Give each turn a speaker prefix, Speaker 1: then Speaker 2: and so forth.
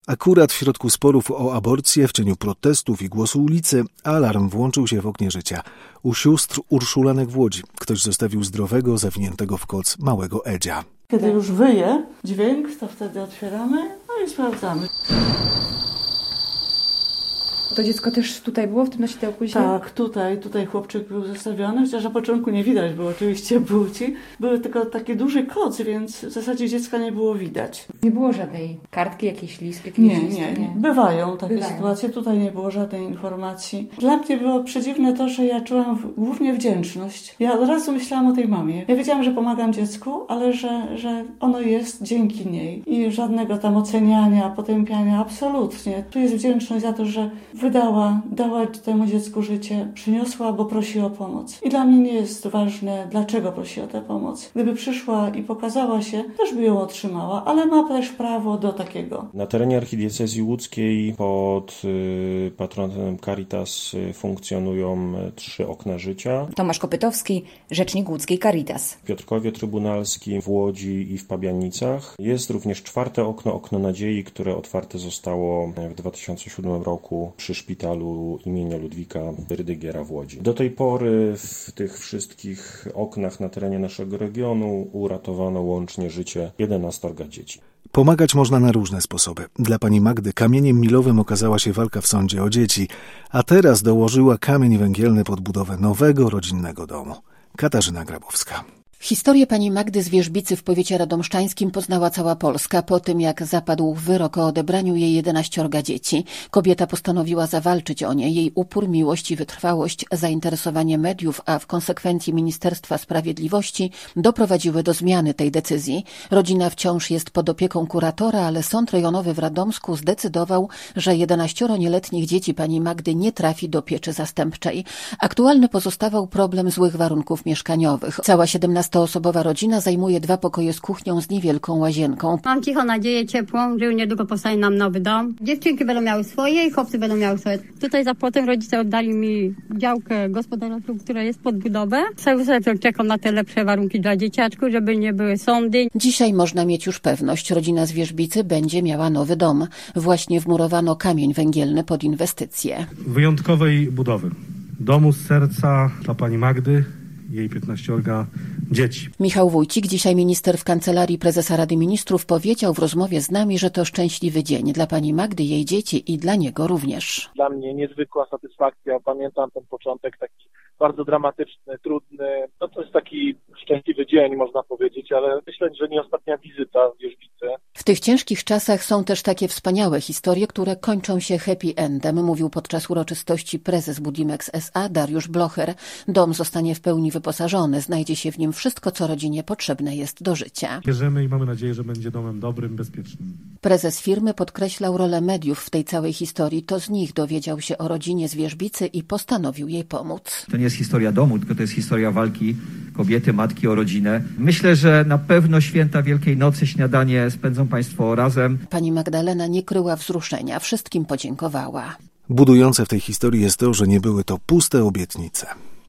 Speaker 1: Akurat w środku sporów o aborcję, w cieniu protestów i głosu ulicy, alarm włączył się w oknie życia. U sióstr Urszulanek w Łodzi ktoś zostawił zdrowego, zawiniętego w koc małego Edzia.
Speaker 2: Kiedy już wyje dźwięk, to wtedy otwieramy, no i sprawdzamy.
Speaker 3: To dziecko też tutaj było, w tym nosidełku dzisiaj?
Speaker 2: Tak, tutaj chłopczyk był zostawiony, chociaż na początku nie widać było oczywiście płci. Był tylko taki duży koc, więc w zasadzie dziecka nie było widać.
Speaker 3: Nie było żadnej kartki, jakiejś listy?
Speaker 2: Nie. Bywają takie sytuacje, tutaj nie było żadnej informacji. Dla mnie było przedziwne to, że ja czułam głównie wdzięczność. Ja od razu myślałam o tej mamie. Ja wiedziałam, że pomagam dziecku, ale że ono jest dzięki niej. I żadnego tam oceniania, potępiania, absolutnie. Tu jest wdzięczność za to, że dała temu dziecku życie, przyniosła, bo prosi o pomoc. I dla mnie nie jest ważne, dlaczego prosi o tę pomoc. Gdyby przyszła i pokazała się, też by ją otrzymała, ale ma też prawo do takiego.
Speaker 4: Na terenie archidiecezji łódzkiej pod patronatem Caritas funkcjonują 3 okna życia.
Speaker 5: Tomasz Kopytowski, rzecznik łódzkiej Caritas.
Speaker 4: W Piotrkowie Trybunalskim, w Łodzi i w Pabianicach. Jest również 4. okno nadziei, które otwarte zostało w 2007 roku przy szpitalu imienia Ludwika Rydygiera w Łodzi. Do tej pory w tych wszystkich oknach na terenie naszego regionu uratowano łącznie życie 11 dzieci.
Speaker 1: Pomagać można na różne sposoby. Dla pani Magdy kamieniem milowym okazała się walka w sądzie o dzieci, a teraz dołożyła kamień węgielny pod budowę nowego rodzinnego domu. Katarzyna Grabowska.
Speaker 6: Historię pani Magdy z Wierzbicy w powiecie radomszczańskim poznała cała Polska po tym, jak zapadł wyrok o odebraniu jej 11 dzieci. Kobieta postanowiła zawalczyć o nie. Jej upór, miłość i wytrwałość, zainteresowanie mediów, a w konsekwencji Ministerstwa Sprawiedliwości doprowadziły do zmiany tej decyzji. Rodzina wciąż jest pod opieką kuratora, ale Sąd Rejonowy w Radomsku zdecydował, że 11 nieletnich dzieci pani Magdy nie trafi do pieczy zastępczej. Aktualny pozostawał problem złych warunków mieszkaniowych. Cała 17-osobowa rodzina zajmuje 2 pokoje z kuchnią z niewielką łazienką.
Speaker 7: Mam cichą nadzieję, ciepłą, że niedługo powstanie nam nowy dom. Dziewczynki będą miały swoje i chłopcy będą miały swoje. Tutaj za płotem rodzice oddali mi działkę gospodarczą, która jest pod budowę. Cały czas czekam na te lepsze warunki dla dzieciaczków, żeby nie były sądy.
Speaker 6: Dzisiaj można mieć już pewność, rodzina z Wierzbicy będzie miała nowy dom. Właśnie wmurowano kamień węgielny pod inwestycje.
Speaker 8: Wyjątkowej budowy. Domu z serca dla pani Magdy, jej 15 dzieci.
Speaker 6: Michał Wójcik, dzisiaj minister w Kancelarii Prezesa Rady Ministrów, powiedział w rozmowie z nami, że to szczęśliwy dzień dla pani Magdy, jej dzieci i dla niego również.
Speaker 9: Dla mnie niezwykła satysfakcja. Pamiętam ten początek taki bardzo dramatyczny, trudny. No to jest taki szczęśliwy dzień, można powiedzieć, ale myślę, że nie ostatnia wizyta w Wierzbicy.
Speaker 6: W tych ciężkich czasach są też takie wspaniałe historie, które kończą się happy endem, mówił podczas uroczystości prezes Budimex S.A. Dariusz Blocher. Dom zostanie w pełni wyposażony, znajdzie się w nim wszystko, co rodzinie potrzebne jest do życia.
Speaker 8: Wierzymy i mamy nadzieję, że będzie domem dobrym, bezpiecznym.
Speaker 6: Prezes firmy podkreślał rolę mediów w tej całej historii. To z nich dowiedział się o rodzinie z Wierzbicy i postanowił jej pomóc.
Speaker 10: To nie jest historia domu, tylko to jest historia walki kobiety, matki o rodzinę. Myślę, że na pewno święta Wielkiej Nocy, śniadanie spędzą państwo razem.
Speaker 6: Pani Magdalena nie kryła wzruszenia, wszystkim podziękowała.
Speaker 1: Budujące w tej historii jest to, że nie były to puste obietnice.